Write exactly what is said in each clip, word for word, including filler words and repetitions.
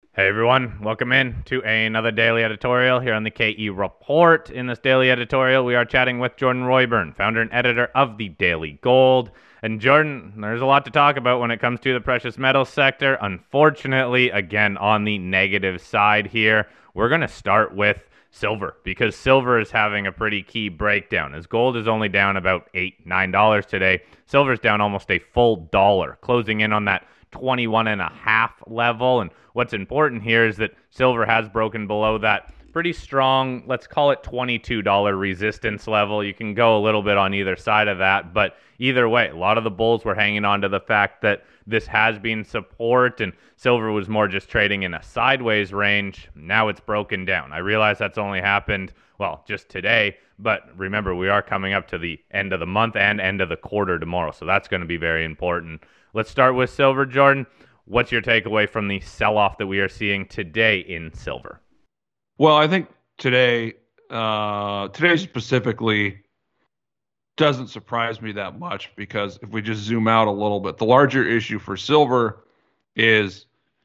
Hey everyone, welcome in to another daily editorial here on the K E Report. In this daily editorial, we are chatting with Jordan Royburn, founder and editor of the Daily Gold. And Jordan, there's a lot to talk about when it comes to the precious metals sector. Unfortunately, again, on the negative side here, we're going to start with silver because silver is having a pretty key breakdown. As gold is only down about eight, nine dollars today, silver's down almost a full dollar, closing in on that twenty-one and a half level. And what's important here is that silver has broken below that pretty strong, let's call it twenty-two dollars resistance level. You can go a little bit on either side of that, but either way, a lot of the bulls were hanging on to the fact that this has been support and silver was more just trading in a sideways range. Now it's broken down. I realize that's only happened, well, just today, but remember, we are coming up to the end of the month and end of the quarter tomorrow, so that's going to be very important. Let's start with silver, Jordan. What's your takeaway from the sell-off that we are seeing today in silver? Well, I think today, uh, today specifically doesn't surprise me that much because if we just zoom out a little bit, the larger issue for silver is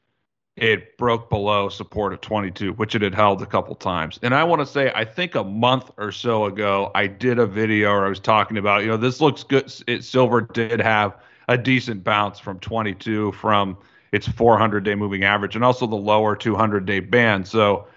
it broke below support at twenty-two, which it had held a couple times. And I want to say, I think a month or so ago, I did a video where I was talking about, you know, this looks good. It, silver did have a decent bounce from twenty-two from its four hundred day moving average and also the lower two hundred day band. So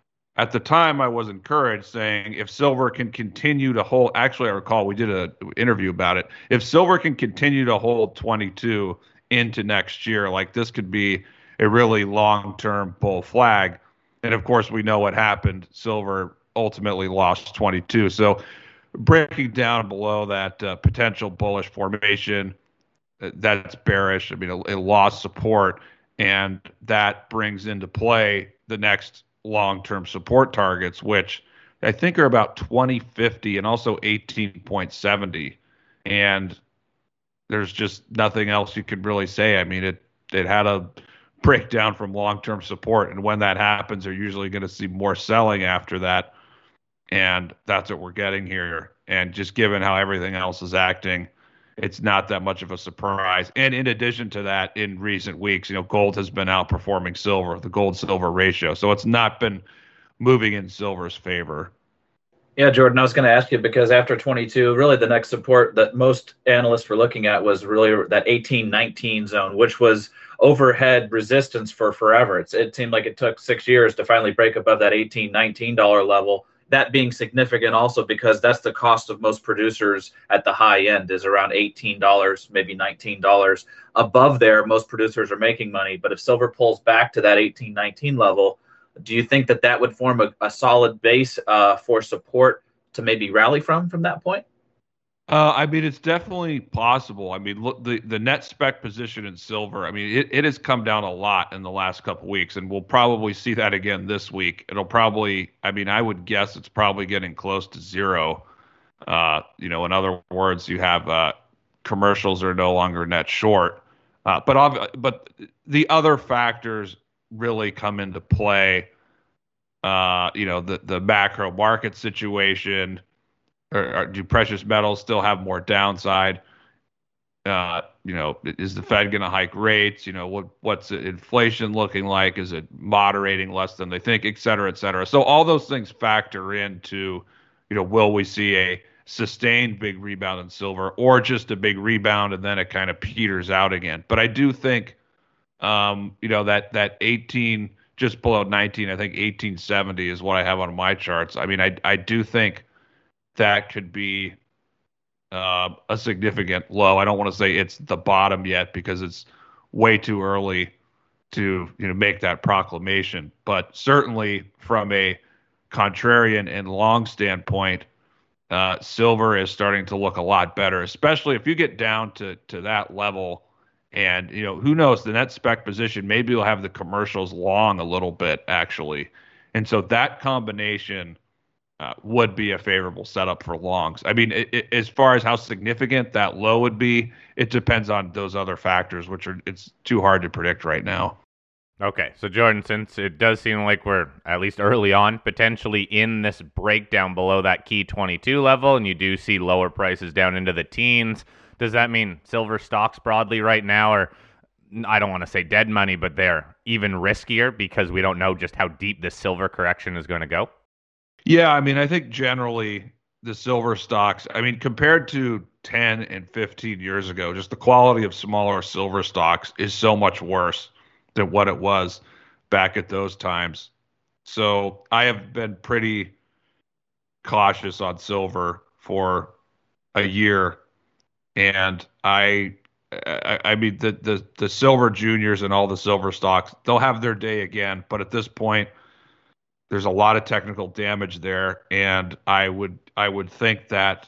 at the time, I was encouraged, saying if silver can continue to hold, actually, I recall we did an interview about it. If silver can continue to hold twenty-two into next year, like this could be a really long-term bull flag. And of course, we know what happened. Silver ultimately lost twenty-two. So breaking down below that uh, potential bullish formation, uh, that's bearish. I mean, it, it lost support, and that brings into play the next long-term support targets, which I think are about twenty fifty and also eighteen seventy. And there's just nothing else you could really say. I mean, it it had a breakdown from long-term support, and when that happens, they're usually going to see more selling after that. And that's what we're getting here. And just given how everything else is acting, it's not that much of a surprise. And in addition to that, in recent weeks, you know, gold has been outperforming silver, the gold silver ratio. So it's not been moving in silver's favor. Yeah, Jordan, I was going to ask you because after twenty-two, really the next support that most analysts were looking at was really that eighteen nineteen zone, which was overhead resistance for forever. It's, it seemed like it took six years to finally break above that eighteen nineteen dollar level. That being significant also because that's the cost of most producers at the high end is around eighteen dollars, maybe nineteen dollars. Above there, most producers are making money. But if silver pulls back to that eighteen nineteen level, do you think that that would form a, a solid base uh, for support to maybe rally from from that point? Uh, I mean, it's definitely possible. I mean, look, the, the net spec position in silver, I mean, it, it has come down a lot in the last couple of weeks, and we'll probably see that again this week. It'll probably, I mean, I would guess it's probably getting close to zero. Uh, you know, in other words, you have uh, commercials are no longer net short. Uh, but ob- but the other factors really come into play. Uh, you know, the the macro market situation. Or, or do precious metals still have more downside? Uh, you know, is the Fed going to hike rates? You know, what what's inflation looking like? Is it moderating less than they think, et cetera, et cetera? So all those things factor into, you know, will we see a sustained big rebound in silver or just a big rebound and then it kind of peters out again? But I do think, um, you know, that that eighteen just below nineteen, I think eighteen seventy is what I have on my charts. I mean, I I do think that could be uh, a significant low. I don't want to say it's the bottom yet because it's way too early to you know make that proclamation. But certainly from a contrarian and long standpoint, uh, silver is starting to look a lot better, especially if you get down to to that level. And you know who knows the net spec position. Maybe you'll have the commercials long a little bit actually, and so that combination uh, would be a favorable setup for longs. I mean, it, it, as far as how significant that low would be, it depends on those other factors, which are it's too hard to predict right now. Okay, so Jordan, since it does seem like we're at least early on potentially in this breakdown below that key twenty-two level, and you do see lower prices down into the teens, does that mean silver stocks broadly right now are I don't want to say dead money, but they're even riskier because we don't know just how deep this silver correction is going to go? Yeah, I mean, I think generally the silver stocks, I mean, compared to ten and fifteen years ago, just the quality of smaller silver stocks is so much worse than what it was back at those times. So I have been pretty cautious on silver for a year, and I, I, I mean, the, the the silver juniors and all the silver stocks, they'll have their day again, but at this point, there's a lot of technical damage there, and I would I would think that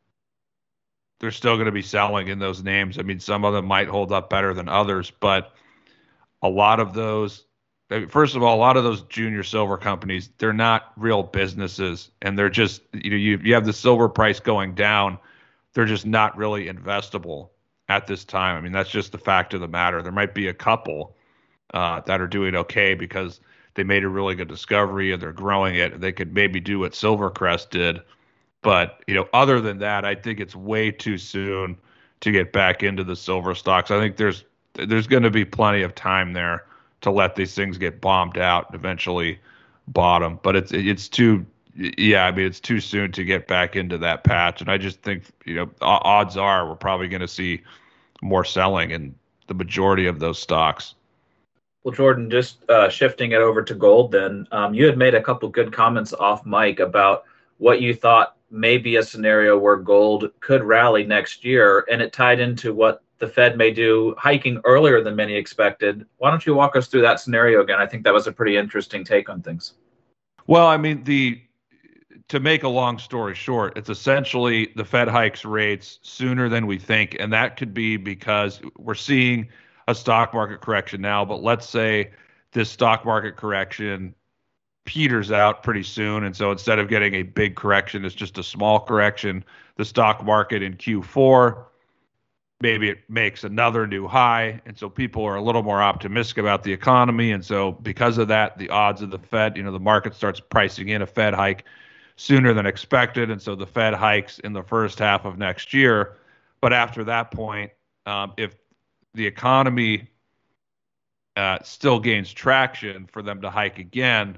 they're still going to be selling in those names. I mean, some of them might hold up better than others, but a lot of those, first of all, a lot of those junior silver companies, they're not real businesses, and they're just, you know, you you have the silver price going down, they're just not really investable at this time. I mean, that's just the fact of the matter. There might be a couple uh, that are doing okay because they made a really good discovery and they're growing it. They could maybe do what Silvercrest did. But, you know, other than that, I think it's way too soon to get back into the silver stocks. I think there's there's going to be plenty of time there to let these things get bombed out and eventually bottom. But it's it's too yeah, I mean it's too soon to get back into that patch. And I just think, you know, odds are we're probably going to see more selling in the majority of those stocks. Well, Jordan, just uh, shifting it over to gold then, um, you had made a couple good comments off mic about what you thought may be a scenario where gold could rally next year, and it tied into what the Fed may do, hiking earlier than many expected. Why don't you walk us through that scenario again? I think that was a pretty interesting take on things. Well, I mean, the to make a long story short, it's essentially the Fed hikes rates sooner than we think, and that could be because we're seeing a stock market correction now, but let's say this stock market correction peters out pretty soon. And so instead of getting a big correction, it's just a small correction. The stock market in Q four, maybe it makes another new high. And so people are a little more optimistic about the economy. And so because of that, the odds of the Fed, you know, the market starts pricing in a Fed hike sooner than expected. And so the Fed hikes in the first half of next year. But after that point, um, if the economy uh, still gains traction for them to hike again,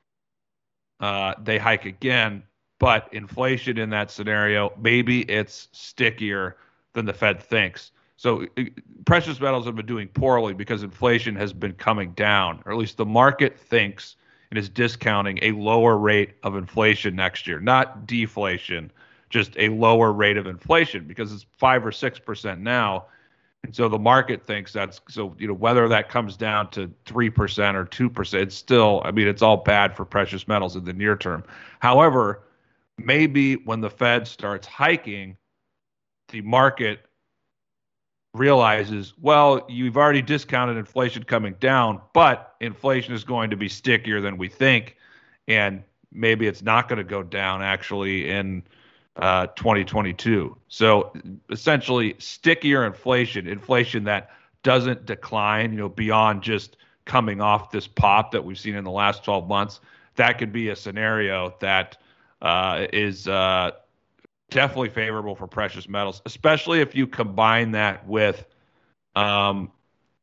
uh, they hike again, but inflation in that scenario, maybe it's stickier than the Fed thinks. So it, precious metals have been doing poorly because inflation has been coming down, or at least the market thinks and is discounting a lower rate of inflation next year, not deflation, just a lower rate of inflation because it's five or six percent now. And so the market thinks that's so, you know, whether that comes down to three percent or two percent, it's still, I mean, it's all bad for precious metals in the near term. However, maybe when the Fed starts hiking, the market realizes, well, you've already discounted inflation coming down, but inflation is going to be stickier than we think. And maybe it's not going to go down actually in uh, twenty twenty-two. So essentially stickier inflation, inflation that doesn't decline, you know, beyond just coming off this pop that we've seen in the last twelve months. That could be a scenario that uh, is uh, definitely favorable for precious metals, especially if you combine that with um,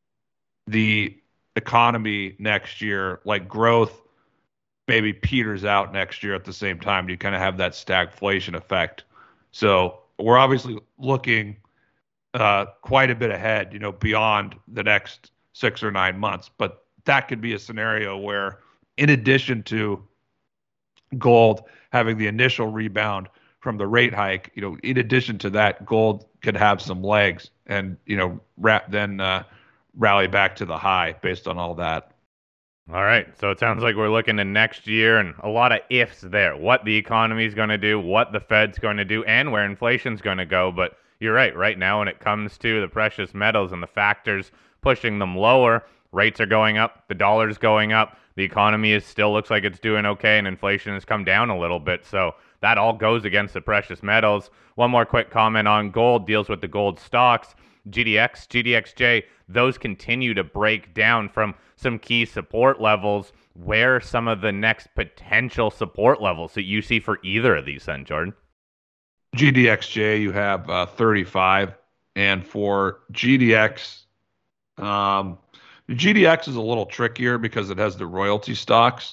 the economy next year, like growth maybe peters out next year at the same time. You kind of have that stagflation effect. So we're obviously looking uh, quite a bit ahead, you know, beyond the next six or nine months. But that could be a scenario where, in addition to gold having the initial rebound from the rate hike, you know, in addition to that, gold could have some legs and, you know, wrap, then uh, rally back to the high based on all that. All right, so it sounds like we're looking to next year and a lot of ifs there. What the economy is going to do, what the Fed's going to do, and where inflation's going to go. But you're right, right now when it comes to the precious metals and the factors pushing them lower, rates are going up, the dollar's going up, the economy is still looks like it's doing okay, and inflation has come down a little bit. So that all goes against the precious metals. One more quick comment on gold, deals with the gold stocks. G D X, G D X J, those continue to break down from some key support levels. Where are some of the next potential support levels that you see for either of these then, Jordan? G D X J, you have uh, thirty-five. And for G D X, Um, G D X is a little trickier because it has the royalty stocks.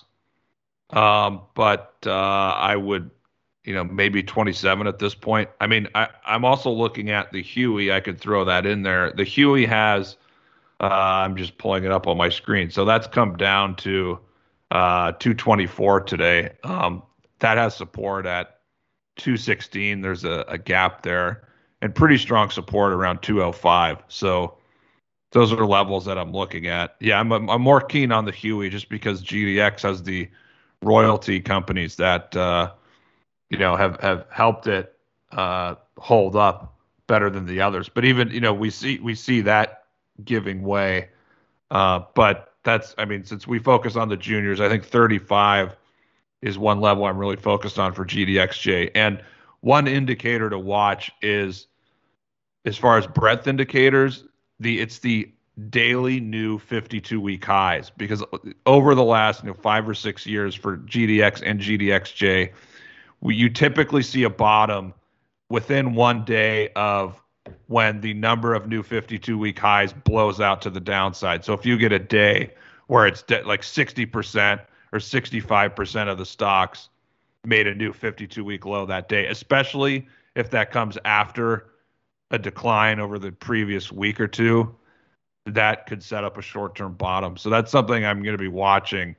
Um, but uh, I would, you know, maybe twenty-seven at this point. I mean, I, I'm also looking at the Huey. I could throw that in there. The Huey has, uh, I'm just pulling it up on my screen. So that's come down to uh, two twenty-four today. Um, that has support at two sixteen. There's a, a gap there and pretty strong support around two oh five. So those are levels that I'm looking at. Yeah, I'm, I'm more keen on the Huey just because G D X has the royalty companies that uh, you know have have helped it uh, hold up better than the others. But even you know we see we see that giving way. Uh, but that's I mean since we focus on the juniors, I think thirty-five is one level I'm really focused on for G D X J. And one indicator to watch is as far as breadth indicators, the it's the daily new fifty-two week highs because over the last you know five or six years for G D X and G D X J, we, you typically see a bottom within one day of when the number of new fifty-two week highs blows out to the downside. So if you get a day where it's de- like sixty percent or sixty-five percent of the stocks made a new fifty-two week low that day, especially if that comes after a decline over the previous week or two, that could set up a short-term bottom. So that's something I'm going to be watching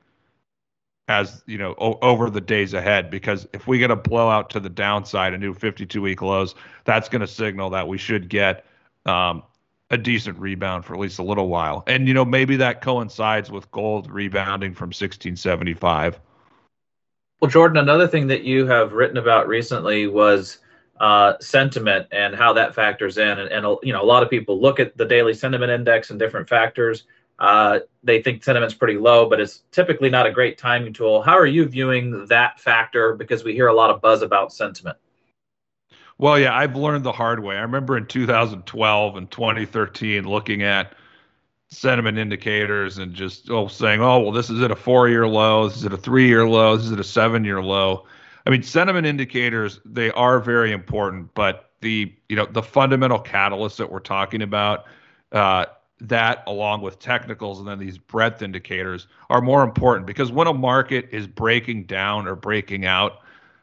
as, you know, o- over the days ahead, because if we get a blowout to the downside, a new fifty-two week lows, that's going to signal that we should get um, a decent rebound for at least a little while. And, you know, maybe that coincides with gold rebounding from sixteen seventy-five. Well, Jordan, another thing that you have written about recently was uh, sentiment and how that factors in. And, and, you know, a lot of people look at the daily sentiment index and different factors. Uh, they think sentiment's pretty low, but it's typically not a great timing tool. How are you viewing that factor? Because we hear a lot of buzz about sentiment. Well, yeah, I've learned the hard way. I remember in two thousand twelve and twenty thirteen looking at sentiment indicators and just oh saying, oh, well, this is at a four-year low, this is at a three-year low, this is at a seven-year low. I mean, sentiment indicators, they are very important, but the you know the fundamental catalysts that we're talking about, uh, that along with technicals and then these breadth indicators are more important because when a market is breaking down or breaking out,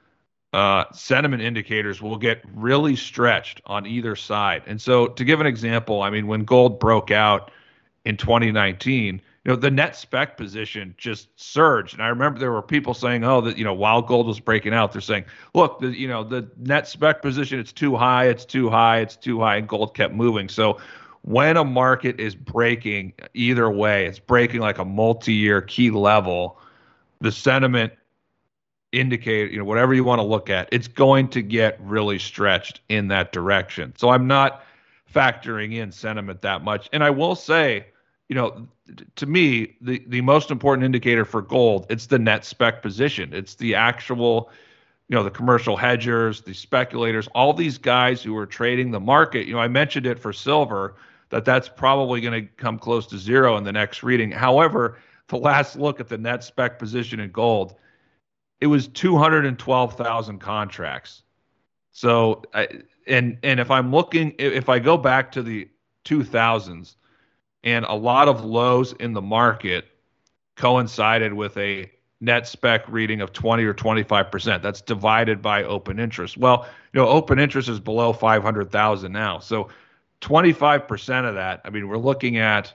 uh, sentiment indicators will get really stretched on either side. And so, to give an example, I mean, when gold broke out in twenty nineteen, you know, the net spec position just surged. And I remember there were people saying, oh, that, you know, while gold was breaking out, they're saying, look, the, you know, the net spec position, it's too high, it's too high, it's too high, and gold kept moving. So when a market is breaking either way, it's breaking like a multi-year key level, the sentiment indicator, you know, whatever you want to look at, it's going to get really stretched in that direction. So I'm not factoring in sentiment that much. And I will say, you know, to me, the, the most important indicator for gold, it's the net spec position. It's the actual, you know, the commercial hedgers, the speculators, all these guys who are trading the market. You know, I mentioned it for silver, that that's probably going to come close to zero in the next reading. However, the last look at the net spec position in gold, it was two hundred twelve thousand contracts. So, I, and and if I'm looking, if I go back to the two thousands, and a lot of lows in the market coincided with a net spec reading of twenty or twenty-five percent. That's divided by open interest. Well, you know, open interest is below five hundred thousand now. So twenty-five percent of that, I mean, we're looking at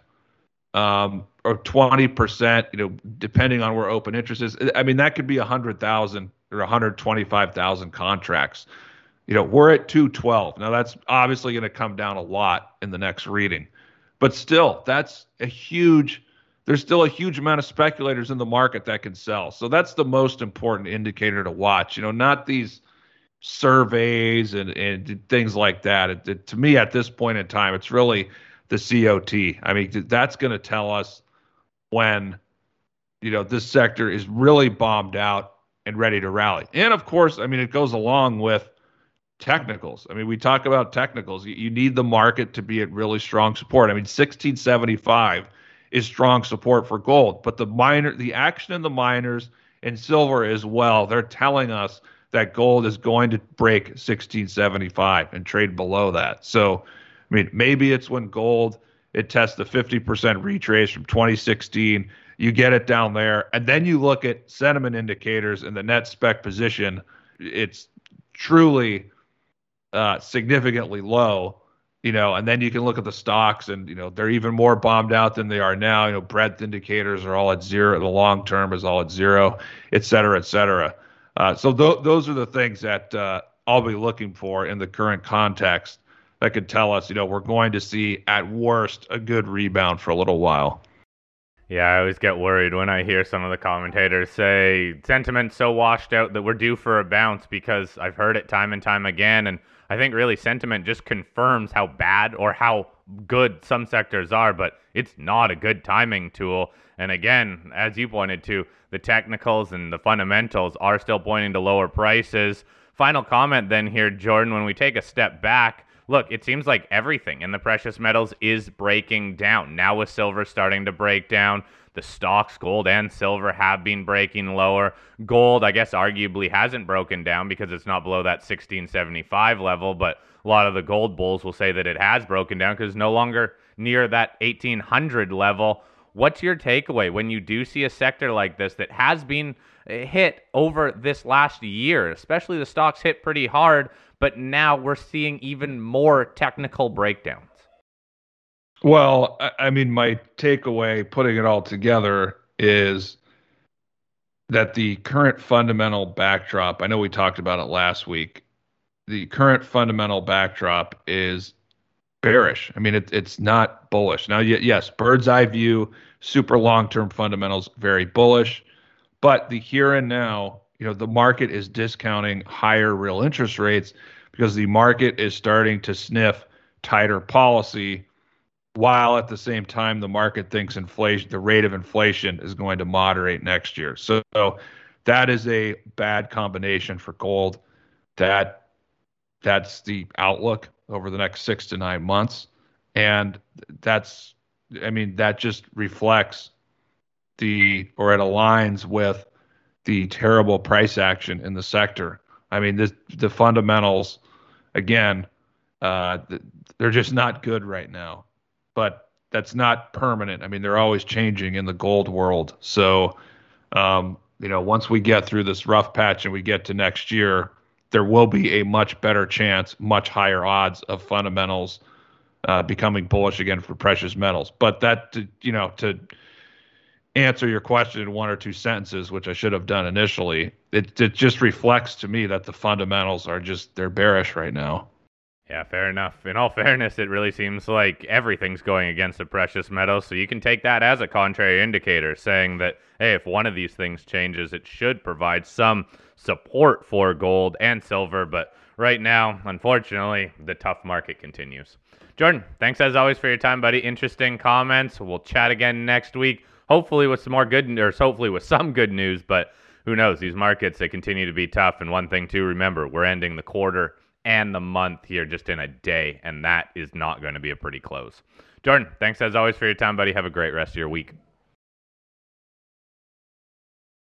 um, or twenty percent, you know, depending on where open interest is. I mean, that could be one hundred thousand or one hundred twenty-five thousand contracts. You know, we're at two twelve. Now, that's obviously going to come down a lot in the next reading. But still, that's a huge, there's still a huge amount of speculators in the market that can sell. So that's the most important indicator to watch. You know, not these surveys and, and things like that. It, it, to me, at this point in time, it's really the C O T. I mean, that's going to tell us when, you know, this sector is really bombed out and ready to rally. And of course, I mean, it goes along with technicals. I mean, we talk about technicals. You, you need the market to be at really strong support. I mean, sixteen seventy-five is strong support for gold, but the minor, the action in the miners and silver as well, they're telling us that gold is going to break sixteen seventy-five and trade below that. So, I mean, maybe it's when gold It tests the fifty percent retrace from twenty sixteen. You get it down there, and then you look at sentiment indicators and the net spec position. It's truly uh, significantly low, you know, and then you can look at the stocks, and you know they're even more bombed out than they are now. You know, breadth indicators are all at zero. The long term is all at zero, et cetera, et cetera. Uh, so th- those are the things that uh, I'll be looking for in the current context that could tell us, you know, we're going to see at worst a good rebound for a little while. Yeah, I always get worried when I hear some of the commentators say sentiment's so washed out that we're due for a bounce, because I've heard it time and time again. And I think really sentiment just confirms how bad or how good some sectors are, but it's not a good timing tool. And again, as you pointed to, the technicals and the fundamentals are still pointing to lower prices. Final comment then here, Jordan, when we take a step back, look, it seems like everything in the precious metals is breaking down. Now with silver starting to break down, the stocks, gold and silver, have been breaking lower. Gold, I guess, arguably hasn't broken down because it's not below that sixteen seventy-five level, but a lot of the gold bulls will say that it has broken down because it's no longer near that eighteen hundred level. What's your takeaway when you do see a sector like this that has been hit over this last year, especially the stocks hit pretty hard, but now we're seeing even more technical breakdowns? Well, I mean, my takeaway, putting it all together, is that the current fundamental backdrop, I know we talked about it last week, the current fundamental backdrop is bearish. I mean, it, it's not bullish. Now, yes, bird's eye view, super long-term fundamentals, very bullish. But the here and now, you know, the market is discounting higher real interest rates because the market is starting to sniff tighter policy, while at the same time the market thinks inflation, the rate of inflation is going to moderate next year. So, so that is a bad combination for gold. That that's the outlook over the next six to nine months. And that's, I mean, that just reflects the, or it aligns with the terrible price action in the sector. I mean, this, the fundamentals, again, uh, they're just not good right now, but that's not permanent. I mean, they're always changing in the gold world. So, um, you know, once we get through this rough patch and we get to next year, there will be a much better chance, much higher odds of fundamentals uh, becoming bullish again for precious metals. But that, you know, to answer your question in one or two sentences, which I should have done initially, it, it just reflects to me that the fundamentals are just, they're bearish right now. Yeah, fair enough. In all fairness, it really seems like everything's going against the precious metals, so you can take that as a contrary indicator, saying that, hey, if one of these things changes, it should provide some support for gold and silver, but right now, unfortunately, the tough market continues. Jordan, thanks as always for your time, buddy. Interesting comments. We'll chat again next week, hopefully with some more good, or hopefully with some good news, but who knows? These markets, they continue to be tough, and one thing to remember, we're ending the quarter and the month here just in a day, and that is not going to be a pretty close. Jordan, thanks as always for your time, buddy. Have a great rest of your week.